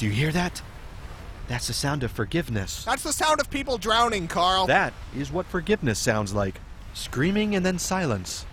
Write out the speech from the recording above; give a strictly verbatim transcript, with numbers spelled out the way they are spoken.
Do you hear that? That's the sound of forgiveness. That's the sound of people drowning, Carl. That is what forgiveness sounds like. Screaming and then silence.